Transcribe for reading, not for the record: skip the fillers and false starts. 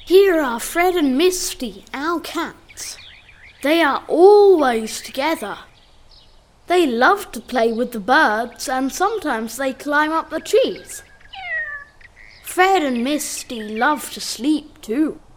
Here are Fred and Misty, our cats. They are always together. They love to play with the birds and sometimes they climb up the trees. Fred and Misty love to sleep too.